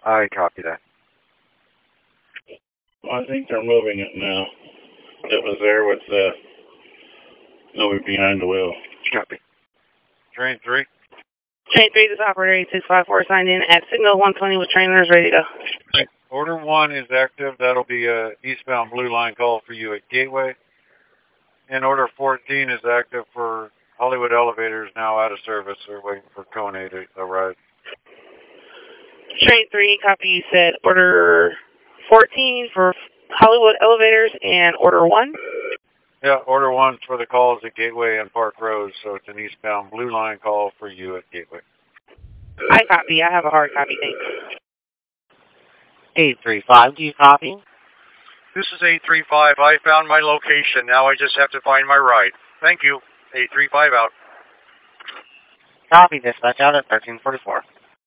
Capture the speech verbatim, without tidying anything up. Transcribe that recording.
I copy that. Well, I think they're moving it now. It was there with the nobody behind the wheel. Copy. Train three. Train three, this is operator eight six five four signed in at signal one twenty with trainers ready to go. Order one is active. That'll be a eastbound blue line call for you at Gateway. And order fourteen is active for Hollywood Elevators, now out of service. They're waiting for Kone to arrive. Train three, copy, you said order fourteen for Hollywood Elevators and order one? Yeah, order one for the calls at Gateway and Park Road, so it's an eastbound blue line call for you at Gateway. I copy. I have a hard copy, thanks. eight three five, do you copy? This is eight three five. I found my location. Now I just have to find my ride. Thank you. eight three five out. Copy, dispatch out at thirteen forty-four.